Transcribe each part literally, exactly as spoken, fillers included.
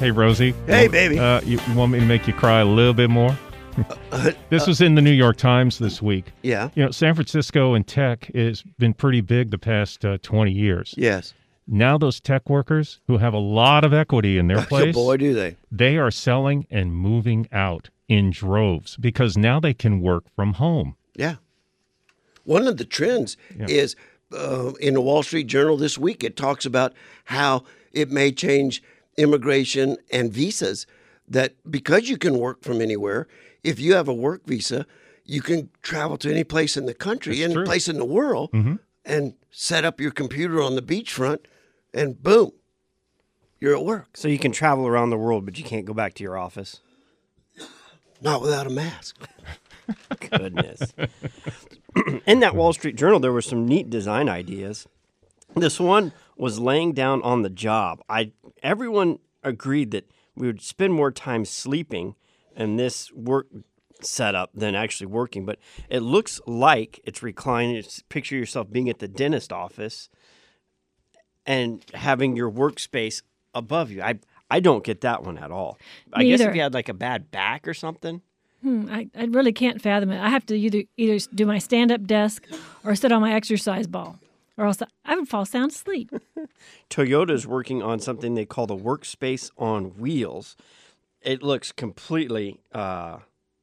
Hey, Rosie. Hey, want, baby. Uh, you want me to make you cry a little bit more? Uh, This uh, was in the New York Times this week. Yeah. You know, San Francisco and tech has been pretty big the past uh, twenty years. Yes. Now those tech workers who have a lot of equity in their place, Boy, do they. they are selling and moving out in droves because now they can work from home. Yeah. One of the trends Yeah. is uh, in the Wall Street Journal this week, it talks about how it may change immigration and visas, that because you can work from anywhere, if you have a work visa, you can travel to any place in the country, That's any true. place in the world, Mm-hmm. and set up your computer on the beachfront, and boom, you're at work. So you can travel around the world, but you can't go back to your office. Not without a mask. Goodness. In that Wall Street Journal, there were some neat design ideas. This one was laying down on the job. I everyone agreed that we would spend more time sleeping in this work setup than actually working. But it looks like it's reclining. It's, picture yourself being at the dentist office and having your workspace above you. I I don't get that one at all. I Me guess either. if you had like a bad back or something. Hmm, I, I really can't fathom it. I have to either either do my stand-up desk or sit on my exercise ball, or else I would fall sound asleep. Toyota is working on something they call the workspace on wheels. It looks completely uh,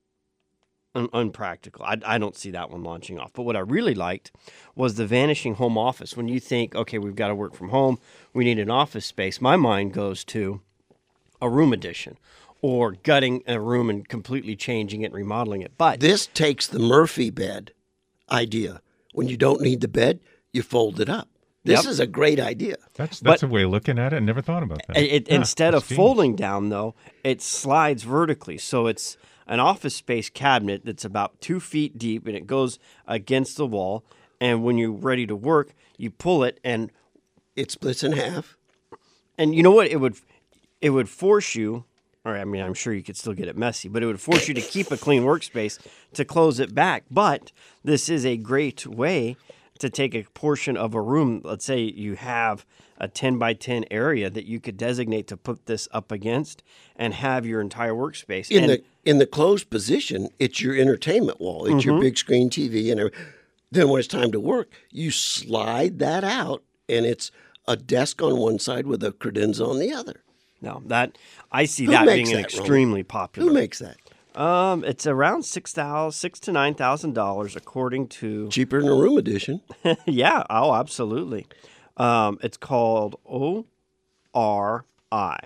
un- unpractical. I, I don't see that one launching off. But what I really liked was the vanishing home office. When you think, okay, we've got to work from home, we need an office space, my mind goes to a room addition or gutting a room and completely changing it, remodeling it. But This takes the Murphy bed idea. When you don't need the bed, you fold it up. This Yep. is a great idea. That's that's But- a way of looking at it. I never thought about that. It, it- Yeah, instead of that's genius. folding down, though, it slides vertically. So it's an office space cabinet that's about two feet deep, and it goes against the wall. And when you're ready to work, you pull it, and It splits in half. and you know what? It would it would force you. Or I mean, I'm sure you could still get it messy, but it would force you to keep a clean workspace to close it back. But this is a great way to take a portion of a room. Let's say you have a ten by ten area that you could designate to put this up against and have your entire workspace. In and the in the closed position, it's your entertainment wall. It's your big screen T V, and every- then when it's time to work, you slide that out, and it's a desk on one side with a credenza on the other. no, that I see Who that makes being an that, Roland? extremely popular. Who makes that? Um, it's around six thousand, six to nine thousand dollars, according to. Cheaper than a room edition. Yeah. Oh, absolutely. Um, it's called O R I.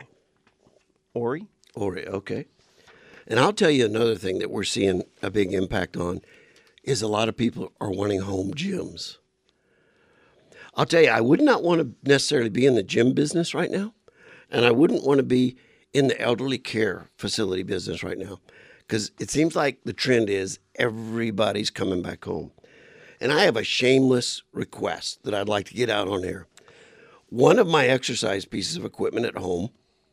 Ori? Or okay. And I'll tell you another thing that we're seeing a big impact on is a lot of people are wanting home gyms. I'll tell you, I would not want to necessarily be in the gym business right now, and I wouldn't want to be in the elderly care facility business right now, because it seems like the trend is everybody's coming back home. And I have a shameless request that I'd like to get out on air. One of my exercise pieces of equipment at home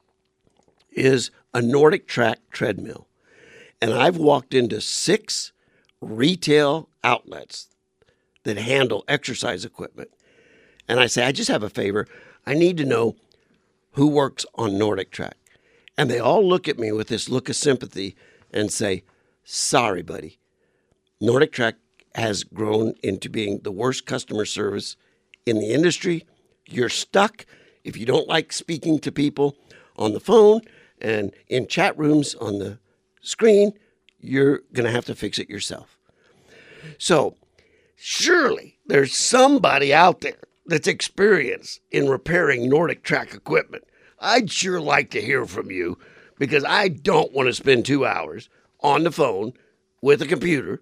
is a Nordic Track treadmill. And I've walked into six retail outlets that handle exercise equipment. And I say, I just have a favor. I need to know who works on Nordic Track. And they all look at me with this look of sympathy and say, sorry, buddy. Nordic Track has grown into being the worst customer service in the industry. You're stuck if you don't like speaking to people on the phone and in chat rooms on the screen. You're going to have to fix it yourself. So surely there's somebody out there that's experienced in repairing Nordic Track equipment. I'd sure like to hear from you, because I don't want to spend two hours on the phone with a computer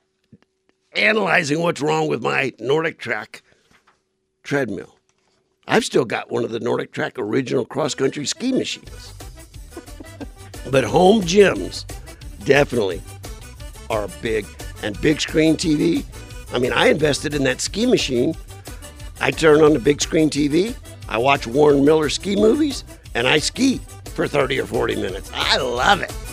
analyzing what's wrong with my Nordic Track treadmill. I've still got one of the Nordic Track original cross-country ski machines. But home gyms definitely are big. And big screen T V. I mean, I invested in that ski machine. I turn on the big screen T V, I watch Warren Miller ski movies, and I ski for thirty or forty minutes. I love it.